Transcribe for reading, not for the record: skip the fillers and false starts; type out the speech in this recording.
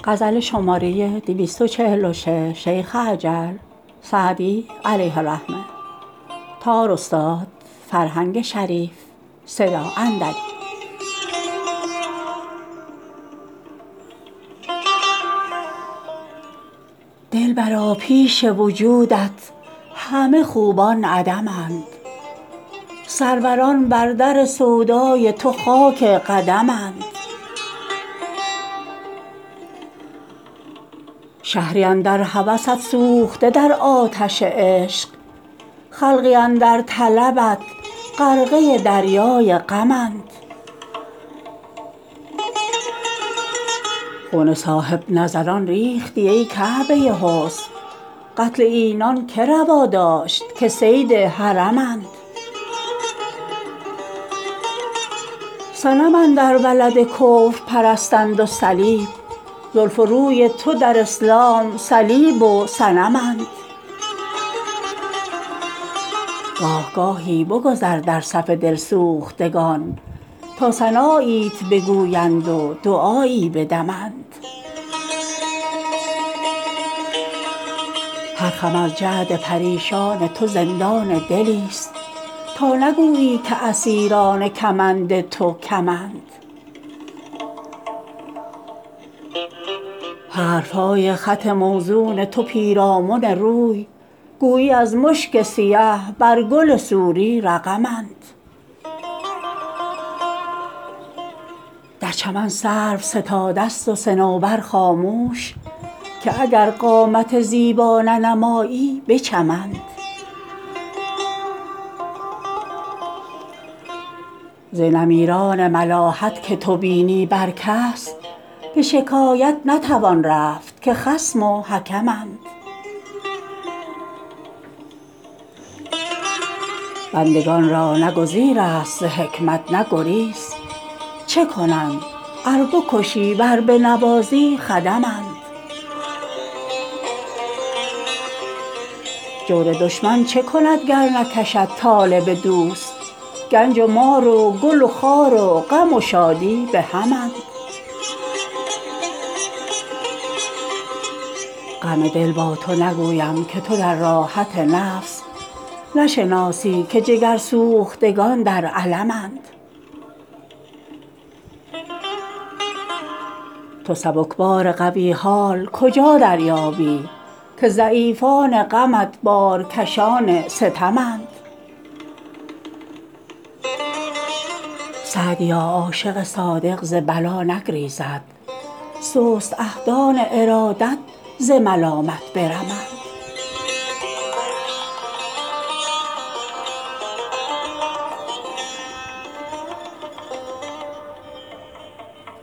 غزل شماره 246 شیخ اجل سعدی علیه الرحمه تار استاد فرهنگ شریف صدا اندری. دلبرا پیش وجودت همه خوبان عدمند، سروران بر در سودای تو خاک قدمند. شهری اندر هوست سوخته در آتش عشق، خلقی اندر طلبت غرقه دریای غمند. خون صاحب نظران ریختی ای کعبه حسن، قتل اینان که روا داشت که صید حرمند. صنم اندر بلد کفر پرستند و صلیب، زلف و روی تو در اسلام صلیب و صنمند. گاه گاهی بگذر در صف دلسوختگان، تا ثناییت بگویند و دعایی بدمند. هر خم از جعد پریشان تو زندان دلی است، تا نگویی که اسیران کمند تو کمند. حرف های خط موزون تو پیرامن روی، گویی از مشک سیه بر گل سوری رقمند. در چمن سرو ستاده است و صنوبر خاموش، که اگر قامت زیبا ننمایی بچمند. ز نمیران ملاحت که تو بینی بر کس، به شکایت نتوان رفت که خصم و حکمند. بندگان را نه گزیر است ز حکمت نه گریز، چه کنند ار بکشی ور بنوازی خدمند. جور دشمن چه کند گر نکشد طالب دوست، گنج و مار و گل و خار و غم و شادی به همند. غم دل با تو نگویم که تو در راحت نفس، نشناسی که جگرسوختگان در المند. تو سبکبار قوی حال کجا دریابی، که ضعیفان غمت بارکشان ستمند. سعدیا عاشق صادق ز بلا نگریزد، سست عهدان ارادت ز ملامت برمند.